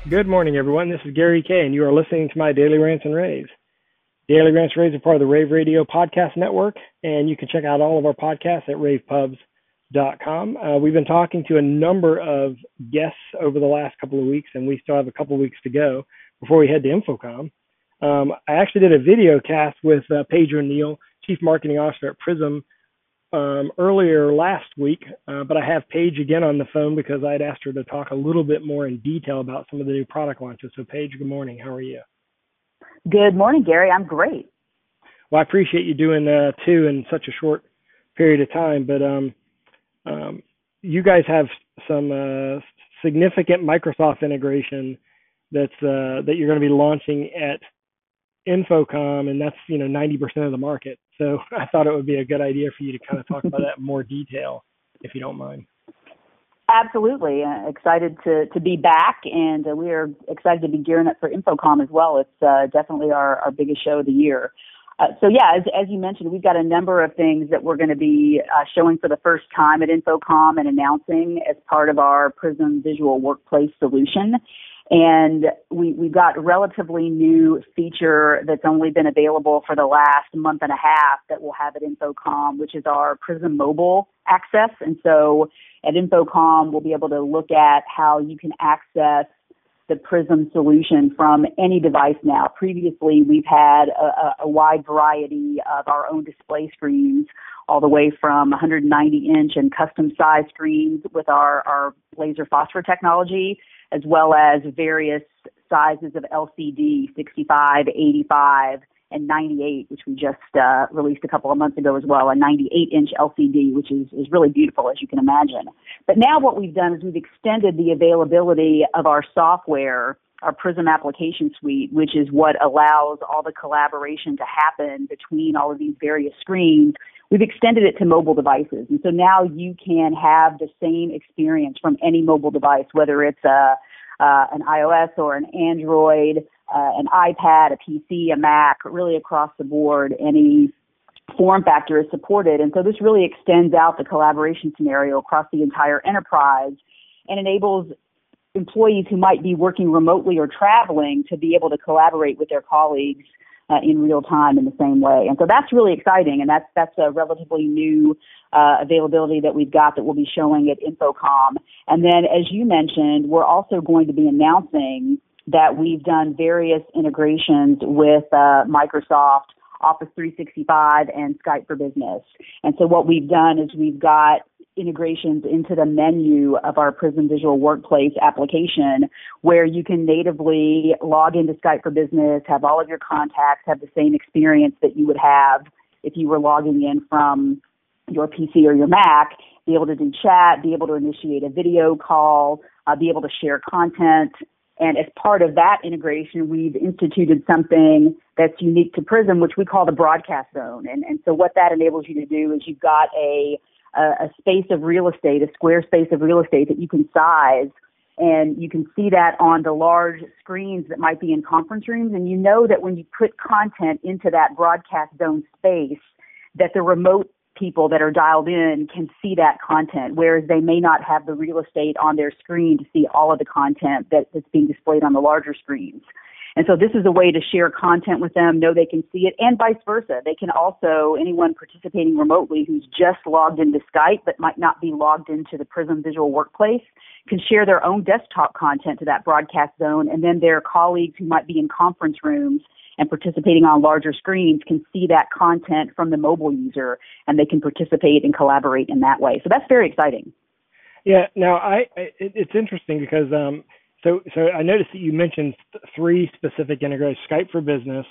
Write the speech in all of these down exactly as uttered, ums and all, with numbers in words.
Good morning, everyone. This is Gary Kay, and you are listening to my Daily Rants and Raves. Daily Rants and Raves are part of the Rave Radio Podcast Network, and you can check out all of our podcasts at rave pubs dot com. Uh, we've been talking to a number of guests over the last couple of weeks, and we still have a couple of weeks to go before we head to InfoComm. Um, I actually did a video cast with uh, Paige O'Neill, Chief Marketing Officer at Prism, um, earlier last week, uh, but I have Paige again on the phone because I had asked her to talk a little bit more in detail about some of the new product launches. So Paige, good morning. How are you? Good morning, Gary. I'm great. Well, I appreciate you doing uh, two in such a short period of time, but um, um, you guys have some uh, significant Microsoft integration that's uh, that you're going to be launching at InfoComm, and that's, you know, ninety percent of the market. So I thought it would be a good idea for you to kind of talk about that in more detail, if you don't mind. Absolutely. Uh, excited to, to be back, and uh, we are excited to be gearing up for InfoComm as well. It's uh, definitely our, our biggest show of the year. Uh, so yeah, as, as you mentioned, we've got a number of things that we're going to be uh, showing for the first time at InfoComm and announcing as part of our Prism Visual Workplace solution. And we, we've got a relatively new feature that's only been available for the last month and a half that we'll have at InfoComm, which is our Prism Mobile access. And so at InfoComm, we'll be able to look at how you can access the Prism solution from any device now. Previously, we've had a, a wide variety of our own display screens, all the way from one ninety inch and custom size screens with our, our laser phosphor technology, as well as various sizes of L C D, sixty-five, eighty-five, and ninety-eight, which we just uh, released a couple of months ago as well, a ninety-eight inch L C D, which is, is really beautiful, as you can imagine. But now what we've done is we've extended the availability of our software, our Prism application suite, which is what allows all the collaboration to happen between all of these various screens. We've extended it to mobile devices. And so now you can have the same experience from any mobile device, whether it's a, uh, an iOS or an Android, uh, an iPad, a P C, a Mac, really across the board, any form factor is supported. And so this really extends out the collaboration scenario across the entire enterprise and enables employees who might be working remotely or traveling to be able to collaborate with their colleagues Uh, in real time in the same way. And so that's really exciting, and that's that's a relatively new uh, availability that we've got that we'll be showing at InfoComm. And then, as you mentioned, we're also going to be announcing that we've done various integrations with uh, Microsoft Office three sixty-five and Skype for Business. And so what we've done is we've got integrations into the menu of our Prism Visual Workplace application, where you can natively log into Skype for Business, have all of your contacts have the same experience that you would have if you were logging in from your P C or your Mac, be able to do chat, be able to initiate a video call, uh, be able to share content. And as part of that integration, we've instituted something that's unique to Prism, which we call the broadcast zone. And, and so what that enables you to do is you've got a a space of real estate, a square space of real estate that you can size, and you can see that on the large screens that might be in conference rooms. And you know that when you put content into that broadcast zone space, that the remote people that are dialed in can see that content, whereas they may not have the real estate on their screen to see all of the content that, that's being displayed on the larger screens. And so this is a way to share content with them, know they can see it, and vice versa. They can also, anyone participating remotely who's just logged into Skype but might not be logged into the Prism Visual Workplace, can share their own desktop content to that broadcast zone, and then their colleagues who might be in conference rooms and participating on larger screens can see that content from the mobile user, and they can participate and collaborate in that way. So that's very exciting. Yeah, now I, I it, it's interesting because um, So, so I noticed that you mentioned th- three specific integrations: Skype for Business,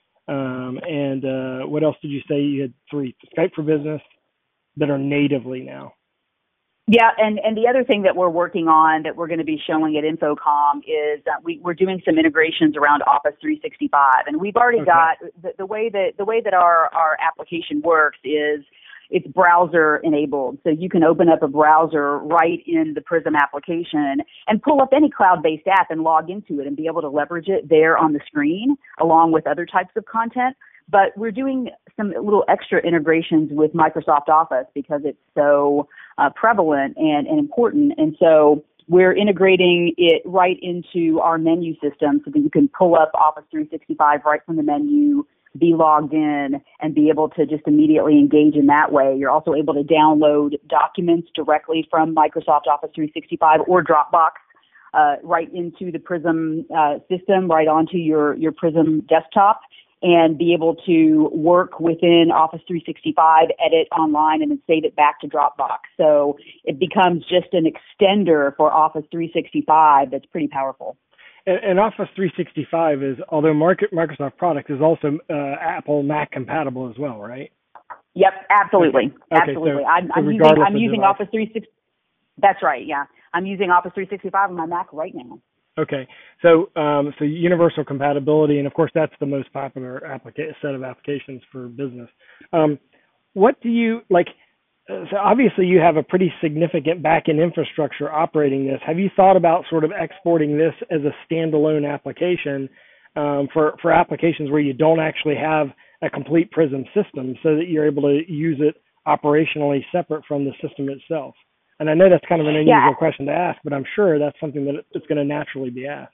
um, and uh, what else did you say? You had three: Skype for Business that are natively now. Yeah, and, and the other thing that we're working on that we're going to be showing at InfoComm is that we, we're doing some integrations around Office three sixty-five, and we've already Okay. got the, the way that the way that our, our application works is it's browser enabled. So you can open up a browser right in the Prism application and pull up any cloud-based app and log into it and be able to leverage it there on the screen along with other types of content. But we're doing some little extra integrations with Microsoft Office because it's so uh, prevalent and, and important. And so we're integrating it right into our menu system so that you can pull up Office three sixty-five right from the menu, be logged in, and be able to just immediately engage in that way. You're also able to download documents directly from Microsoft Office three sixty-five or Dropbox uh, right into the Prism uh, system, right onto your, your Prism desktop, and be able to work within Office three sixty-five, edit online, and then save it back to Dropbox. So it becomes just an extender for Office three sixty-five that's pretty powerful. And, and Office three sixty-five is, although market, Microsoft product, is also uh, Apple Mac compatible as well, right? Yep, absolutely, okay. absolutely. So, I'm, so I'm using I'm using device. Office three sixty. That's right. Yeah, I'm using Office three sixty-five on my Mac right now. Okay, so um, so universal compatibility, and of course that's the most popular applica- set of applications for business. Um, what do you like? Uh, so obviously you have a pretty significant back-end infrastructure operating this. Have you thought about sort of exporting this as a standalone application um, for for applications where you don't actually have a complete Prism system, so that you're able to use it operationally separate from the system itself? And I know that's kind of an unusual Yeah. question to ask, but I'm sure that's something that it's going to naturally be asked.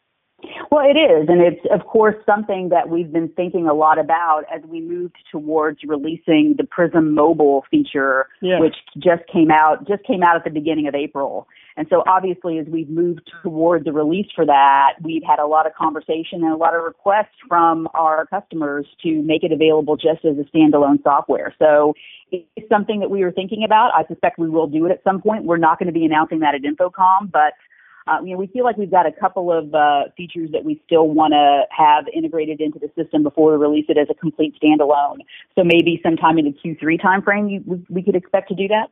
Well, it is, and it's, of course, something that we've been thinking a lot about as we moved towards releasing the Prism Mobile feature, yeah. which just came out just came out at the beginning of April. And so, obviously, as we've moved toward the release for that, we've had a lot of conversation and a lot of requests from our customers to make it available just as a standalone software. So it's something that we were thinking about. I suspect we will do it at some point. We're not going to be announcing that at InfoComm, but Uh, you know, we feel like we've got a couple of uh, features that we still want to have integrated into the system before we release it as a complete standalone. So maybe sometime in the Q three timeframe, you, we, we could expect to do that.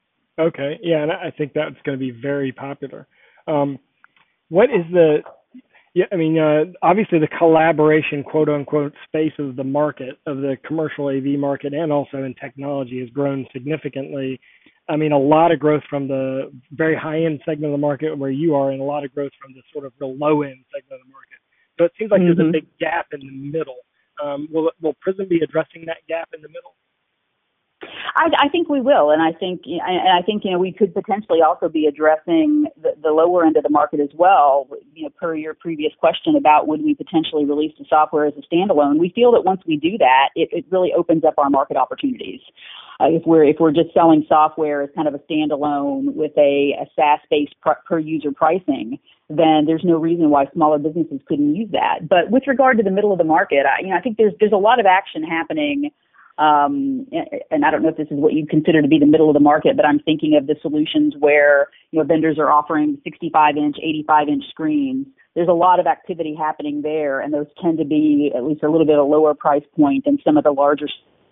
Okay, yeah, and I think that's going to be very popular. Um, what is the? Yeah, I mean, uh, obviously the collaboration, quote unquote, space of the market, of the commercial A V market, and also in technology, has grown significantly. I mean, a lot of growth from the very high-end segment of the market where you are, and a lot of growth from the sort of the low-end segment of the market. So it seems like mm-hmm. there's a big gap in the middle. Um, will will Prism be addressing that gap in the middle? I, I think we will, and I think, and I think you know, we could potentially also be addressing the, the lower end of the market as well. You know, per your previous question about would we potentially release the software as a standalone, we feel that once we do that, it, it really opens up our market opportunities. Uh, if we're if we're just selling software as kind of a standalone with a, a SaaS-based pr- per user pricing, then there's no reason why smaller businesses couldn't use that. But with regard to the middle of the market, I, you know, I think there's there's a lot of action happening. Um, and I don't know if this is what you consider to be the middle of the market, but I'm thinking of the solutions where, you know, vendors are offering sixty-five inch, eighty-five inch screens. There's a lot of activity happening there, and those tend to be at least a little bit of a lower price point than some of the larger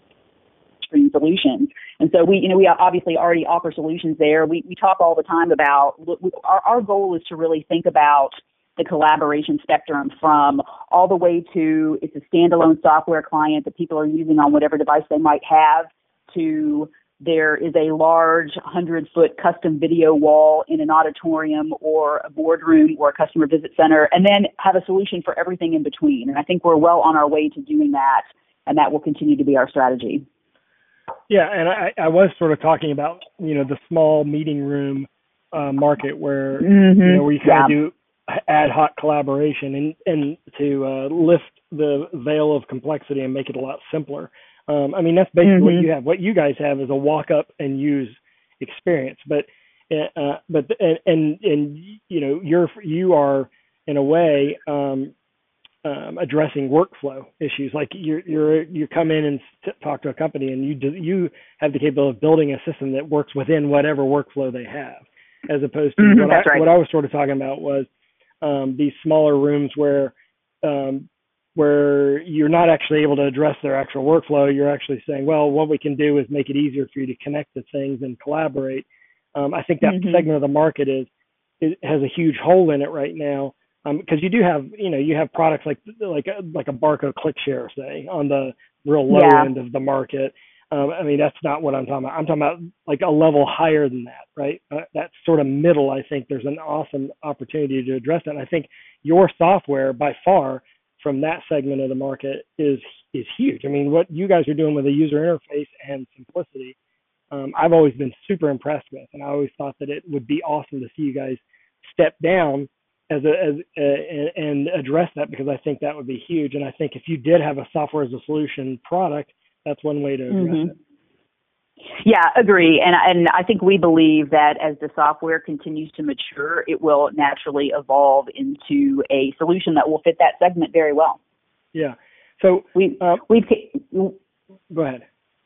screen solutions. And so we, you know, we obviously already offer solutions there. We we talk all the time about, our, our goal is to really think about the collaboration spectrum from all the way to it's a standalone software client that people are using on whatever device they might have, to there is a large hundred-foot custom video wall in an auditorium or a boardroom or a customer visit center, and then have a solution for everything in between. And I think we're well on our way to doing that, and that will continue to be our strategy. Yeah, and I, I was sort of talking about, you know, the small meeting room uh, market where, mm-hmm. you know, where you kind yeah. of do ad hoc collaboration and, and to uh, lift the veil of complexity and make it a lot simpler. Um, I mean, that's basically mm-hmm. what you have. What you guys have is a walk up and use experience, but, uh, but, and, and, and, you know, you're, you are in a way, um, um, addressing workflow issues. Like you're, you're, you come in and t- talk to a company and you do, you have the capability of building a system that works within whatever workflow they have, as opposed to mm-hmm, what I, right. what I was sort of talking about was, Um, these smaller rooms where um, where you're not actually able to address their actual workflow. You're actually saying, well, what we can do is make it easier for you to connect to things and collaborate. Um, I think that mm-hmm. segment of the market is it has a huge hole in it right now, because um, you do have, you know, you have products like like a, like a Barco ClickShare, say, on the real low yeah. end of the market. Um, I mean, that's not what I'm talking about. I'm talking about like a level higher than that, right? Uh, that sort of middle, I think there's an awesome opportunity to address that. And I think your software, by far, from that segment of the market is is huge. I mean, what you guys are doing with a user interface and simplicity um, I've always been super impressed with, and I always thought that it would be awesome to see you guys step down as a as a, and address that, because I think that would be huge. And I think if you did have a software as a solution product, that's one way to address Mm-hmm. it. Yeah, agree. And and I think we believe that as the software continues to mature, it will naturally evolve into a solution that will fit that segment very well. Yeah. So we uh, we've go ahead.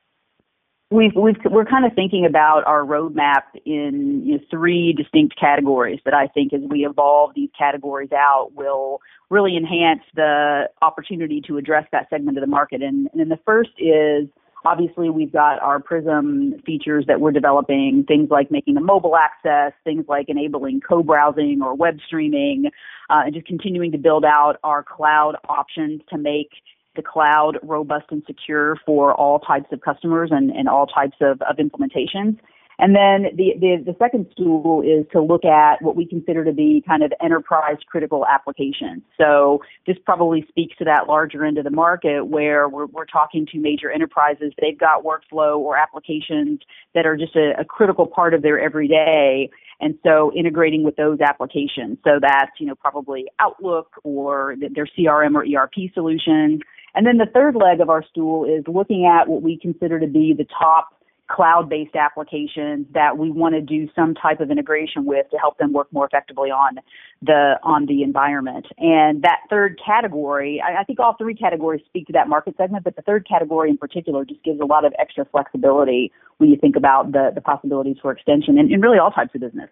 We've, we've, we're kind of thinking about our roadmap in you know, three distinct categories that I think as we evolve these categories out will really enhance the opportunity to address that segment of the market. And, and then the first is, obviously, we've got our Prism features that we're developing, things like making the mobile access, things like enabling co-browsing or web streaming, uh, and just continuing to build out our cloud options to make the cloud robust and secure for all types of customers and, and all types of, of implementations. And then the, the, the second stool is to look at what we consider to be kind of enterprise critical applications. So this probably speaks to that larger end of the market where we're, we're talking to major enterprises. They've got workflow or applications that are just a, a critical part of their everyday. And so integrating with those applications. So that's, you know, probably Outlook or their C R M or E R P solutions. And then the third leg of our stool is looking at what we consider to be the top cloud-based applications that we want to do some type of integration with to help them work more effectively on the on the environment. And that third category, I, I think all three categories speak to that market segment, but the third category in particular just gives a lot of extra flexibility when you think about the, the possibilities for extension in, in really all types of business.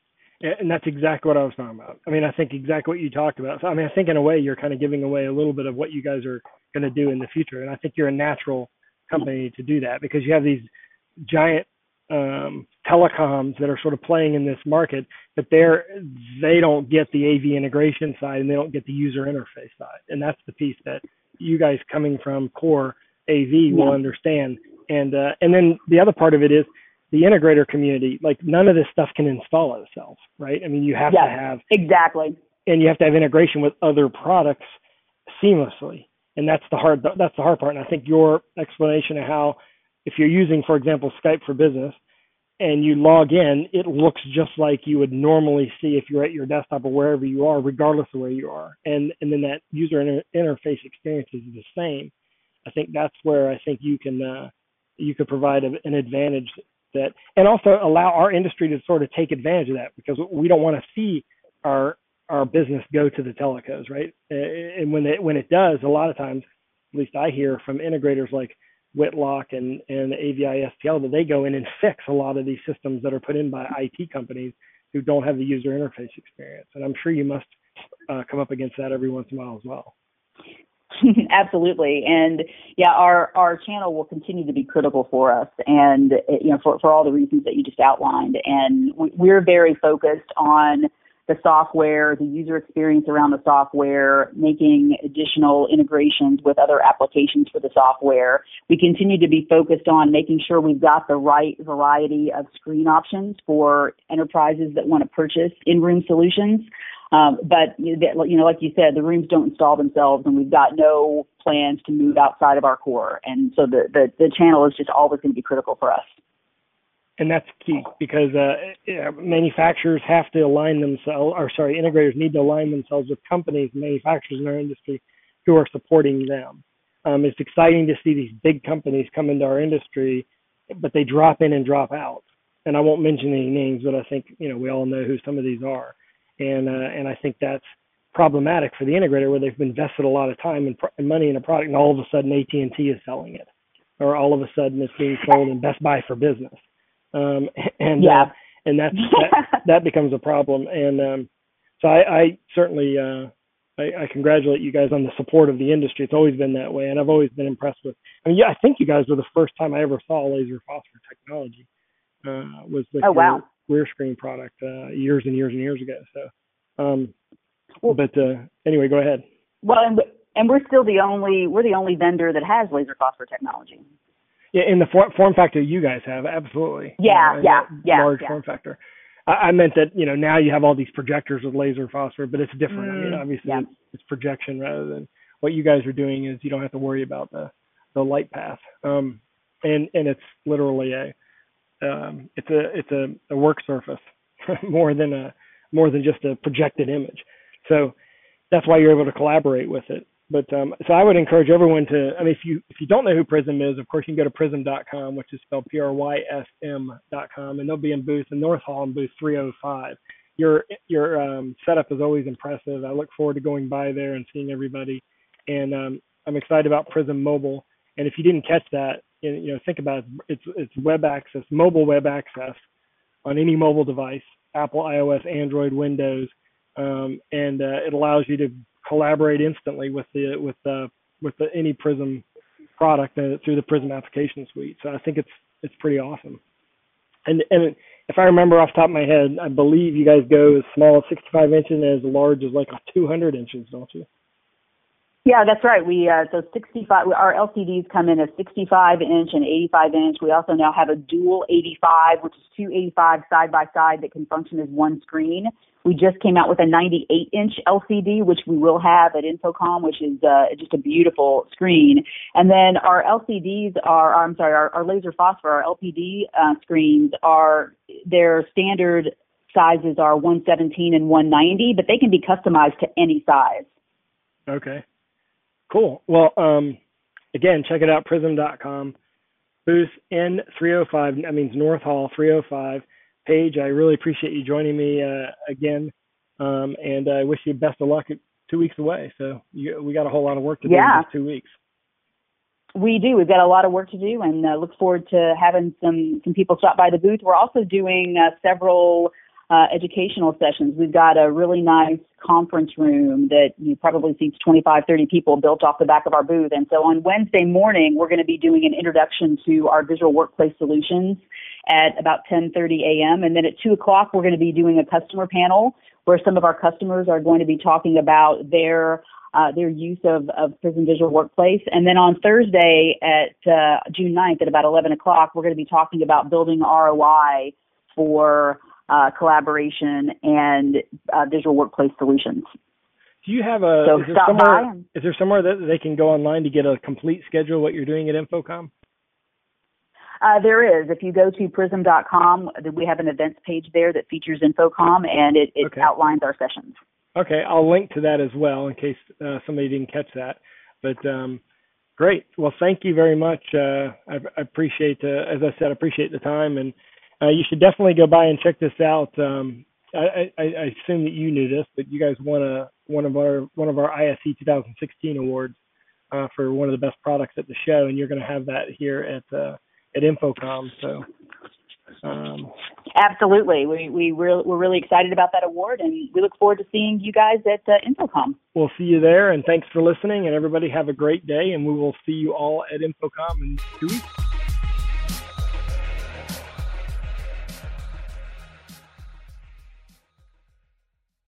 And that's exactly what I was talking about. I mean, I think exactly what you talked about. So, I mean, I think in a way you're kind of giving away a little bit of what you guys are going to do in the future. And I think you're a natural company to do that because you have these giant um, telecoms that are sort of playing in this market, but they're, they don't get the A V integration side and they don't get the user interface side. And that's the piece that you guys coming from core A V will Yeah. understand. And, uh, and then the other part of it is, the integrator community, like none of this stuff can install itself, right? I mean, you have yeah, to have exactly, and you have to have integration with other products seamlessly, and that's the hard that's the hard part. And I think your explanation of how, if you're using, for example, Skype for Business, and you log in, it looks just like you would normally see if you're at your desktop or wherever you are, regardless of where you are, and and then that user inter- interface experience is the same. I think that's where I think you can uh, you could provide a, an advantage. That and also allow our industry to sort of take advantage of that, because we don't want to see our our business go to the telecos, right? And when it when it does, a lot of times, at least I hear from integrators like Whitlock and and A V I S T L, that they go in and fix a lot of these systems that are put in by I T companies who don't have the user interface experience. And I'm sure you must uh, come up against that every once in a while as well. Absolutely. And yeah, our, our channel will continue to be critical for us, and, you know, for, for all the reasons that you just outlined. And we're very focused on the software, the user experience around the software, making additional integrations with other applications for the software. We continue to be focused on making sure we've got the right variety of screen options for enterprises that want to purchase in-room solutions. Um, but, you know, like you said, the rooms don't install themselves, and we've got no plans to move outside of our core. And so the, the, the channel is just always going to be critical for us. And that's key, because uh, manufacturers have to align themselves, or sorry, integrators need to align themselves with companies, manufacturers in our industry who are supporting them. Um, it's exciting to see these big companies come into our industry, but they drop in and drop out. And I won't mention any names, but I think, you know, we all know who some of these are. And uh, and I think that's problematic for the integrator, where they've invested a lot of time and, pr- and money in a product, and all of a sudden A T and T is selling it, or all of a sudden it's being sold in Best Buy for Business, um, and yeah. uh, and that's, that that becomes a problem. And um, so I, I certainly uh, I, I congratulate you guys on the support of the industry. It's always been that way, and I've always been impressed with. I mean, yeah, I think you guys were the first time I ever saw laser phosphor technology. Uh, was with oh, your wow. rear screen product uh, years and years and years ago. So, um, well, but uh, anyway, go ahead. Well, and, and we're still the only we're the only vendor that has laser phosphor technology. Yeah, in the form, form factor you guys have, absolutely. Yeah, you know, yeah, yeah. Large yeah. form factor. I, I meant that, you know, now you have all these projectors with laser phosphor, but it's different. Mm, I mean, obviously yeah. it's, it's projection rather than what you guys are doing is you don't have to worry about the, the light path. Um, and, and it's literally a um, it's a it's a, a work surface more than a more than just a projected image. So that's why you're able to collaborate with it. But um, so I would encourage everyone to. I mean, if you if you don't know who Prism is, of course you can go to prism dot com, which is spelled P R Y S M dot com, and they'll be in booth in North Hall in booth three oh five. Your your um, setup is always impressive. I look forward to going by there and seeing everybody, and um, I'm excited about Prism Mobile. And if you didn't catch that, you know, think about it. It's it's web access, mobile web access on any mobile device, Apple, iOS, Android, Windows, um, and uh, it allows you to collaborate instantly with the with the with the any Prism product uh, through the Prism application suite. So I think it's it's pretty awesome. And and if I remember off the top of my head, I believe you guys go as small as sixty-five inches and as large as like two hundred inches, don't you? Yeah, that's right. We uh, so sixty-five. Our L C Ds come in as sixty-five inch and eighty-five inch. We also now have a dual eighty-five, which is two eighty-five side by side that can function as one screen. We just came out with a ninety-eight inch L C D, which we will have at InfoComm, which is uh, just a beautiful screen. And then our L C Ds are, I'm sorry, our, our laser phosphor, our L P D uh, screens are, their standard sizes are one seventeen and one ninety, but they can be customized to any size. Okay. Cool. Well, um, again, check it out, prism dot com. Booth N three oh five, that means North Hall three oh five. Paige, I really appreciate you joining me uh, again, um, and I wish you best of luck at two weeks away. So you, we got a whole lot of work to do yeah. in just two weeks. We do. We've got a lot of work to do, and uh, look forward to having some, some people stop by the booth. We're also doing uh, several uh, educational sessions. We've got a really nice conference room that you probably seats twenty-five, thirty people built off the back of our booth. And so on Wednesday morning, we're going to be doing an introduction to our visual workplace solutions at about ten thirty a.m. And then at two o'clock, we're going to be doing a customer panel where some of our customers are going to be talking about their uh, their use of, of Prism Visual Workplace. And then on Thursday at uh, June ninth at about eleven o'clock, we're going to be talking about building R O I for Uh, collaboration and uh, visual workplace solutions. Do you have a, so is, there stop somewhere, by. is there somewhere that they can go online to get a complete schedule of what you're doing at InfoComm? Uh, there is. If you go to prism dot com, we have an events page there that features InfoComm, and it, it okay. outlines our sessions. Okay, I'll link to that as well in case uh, somebody didn't catch that. But um, great. Well, thank you very much. Uh, I, I appreciate, uh, as I said, I appreciate the time, and Uh, you should definitely go by and check this out. Um, I, I, I assume that you knew this, but you guys won a one of our one of our I S C twenty sixteen awards uh, for one of the best products at the show, and you're going to have that here at uh, at InfoComm. So, um, absolutely, we we re- we're really excited about that award, and we look forward to seeing you guys at uh, InfoComm. We'll see you there, and thanks for listening. And everybody have a great day, and we will see you all at InfoComm in two weeks.